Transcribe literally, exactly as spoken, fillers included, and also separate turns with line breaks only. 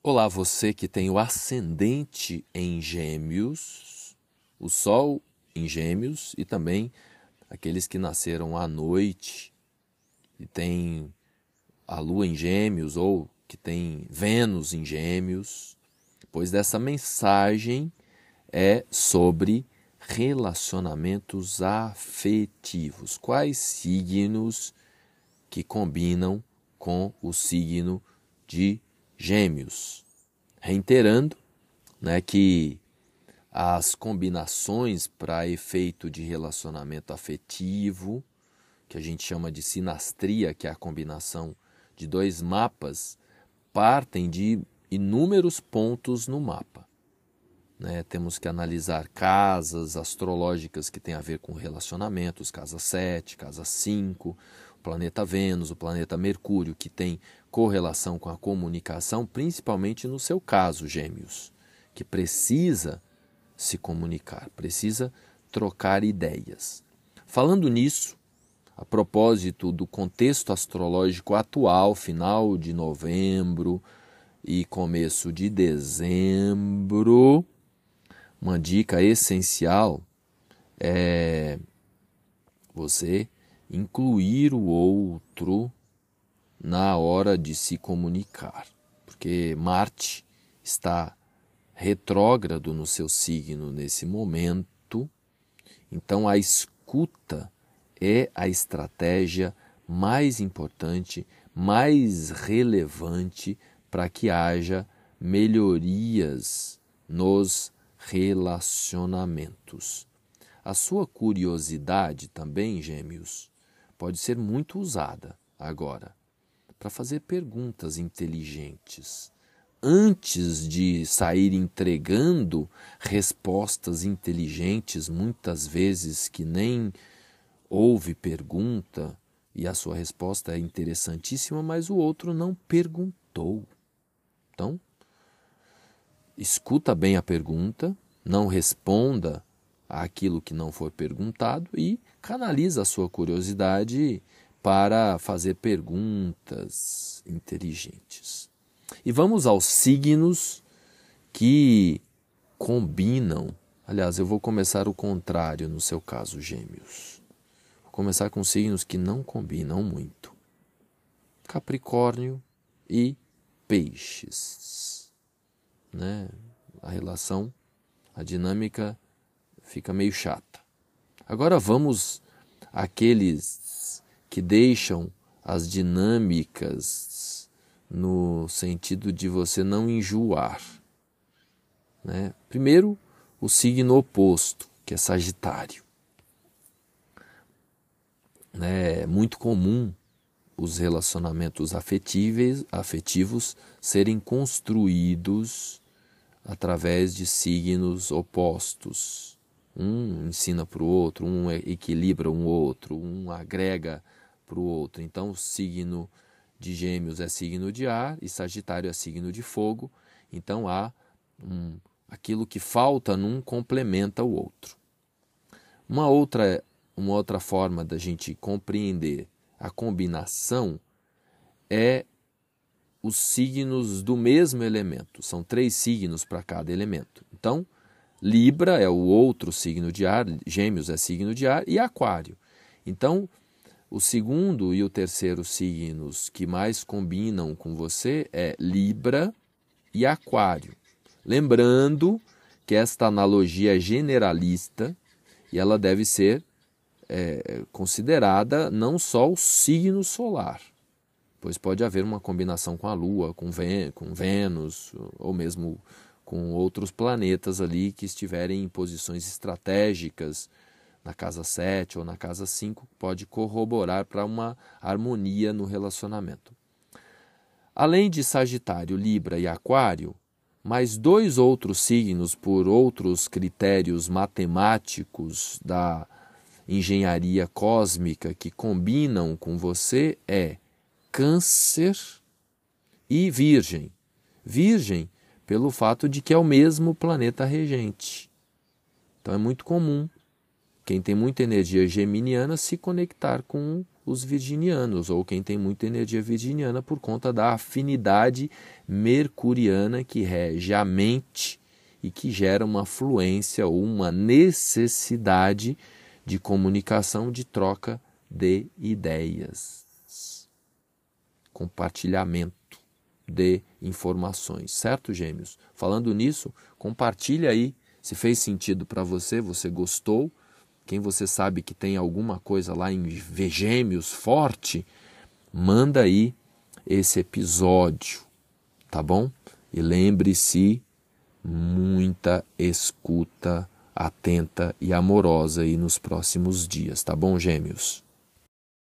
Olá, você que tem o ascendente em Gêmeos, o Sol em Gêmeos e também aqueles que nasceram à noite e têm a Lua em Gêmeos ou que tem Vênus em Gêmeos, pois dessa mensagem é sobre relacionamentos afetivos. Quais signos que combinam com o signo de Gêmeos? Reiterando, né, que as combinações para efeito de relacionamento afetivo, que a gente chama de sinastria, que é a combinação de dois mapas, partem de inúmeros pontos no mapa. Né? Temos que analisar casas astrológicas que têm a ver com relacionamentos, casa sete, casa cinco, o planeta Vênus, o planeta Mercúrio, que tem correlação com a comunicação, principalmente no seu caso, Gêmeos, que precisa se comunicar, precisa trocar ideias. Falando nisso, a propósito do contexto astrológico atual, final de novembro e começo de dezembro, uma dica essencial é você incluir o outro na hora de se comunicar, porque Marte está retrógrado no seu signo nesse momento, então a escuta é a estratégia mais importante, mais relevante para que haja melhorias nos relacionamentos. A sua curiosidade também, Gêmeos, pode ser muito usada agora para fazer perguntas inteligentes. Antes de sair entregando respostas inteligentes, muitas vezes que nem houve pergunta e a sua resposta é interessantíssima, mas o outro não perguntou. Então, escuta bem a pergunta, não responda àquilo que não for perguntado e canaliza a sua curiosidade para fazer perguntas inteligentes. E vamos aos signos que combinam. Aliás, eu vou começar o contrário no seu caso, Gêmeos. Vou começar com signos que não combinam muito. Capricórnio e Peixes. Né? A relação, a dinâmica fica meio chata. Agora vamos àqueles que deixam as dinâmicas no sentido de você não enjoar. Né? Primeiro, o signo oposto, que é Sagitário. É muito comum os relacionamentos afetíveis, afetivos serem construídos através de signos opostos. Um ensina para o outro, um equilibra um outro, um agrega para o outro. Então, o signo de Gêmeos é signo de ar e Sagitário é signo de fogo. Então, há um, aquilo que falta num complementa o outro. Uma outra, uma outra forma da gente compreender a combinação é os signos do mesmo elemento. São três signos para cada elemento. Então, Libra é o outro signo de ar, Gêmeos é signo de ar e Aquário. Então, o segundo e o terceiro signos que mais combinam com você é Libra e Aquário. Lembrando que esta analogia é generalista e ela deve ser é, considerada não só o signo solar, pois pode haver uma combinação com a Lua, com, Vê, com Vênus, ou mesmo com outros planetas ali que estiverem em posições estratégicas na casa sete ou na casa cinco, pode corroborar para uma harmonia no relacionamento. Além de Sagitário, Libra e Aquário, mais dois outros signos por outros critérios matemáticos da engenharia cósmica que combinam com você é Câncer e Virgem. Virgem pelo fato de que é o mesmo planeta regente. Então é muito comum quem tem muita energia geminiana se conectar com os virginianos, ou quem tem muita energia virginiana, por conta da afinidade mercuriana que rege a mente e que gera uma fluência ou uma necessidade de comunicação, de troca de ideias, compartilhamento de informações, certo, gêmeos? Falando nisso, compartilha aí, se fez sentido para você, você gostou, quem você sabe que tem alguma coisa lá em Gêmeos forte, manda aí esse episódio, tá bom? E lembre-se, muita escuta atenta e amorosa aí nos próximos dias, tá bom, Gêmeos?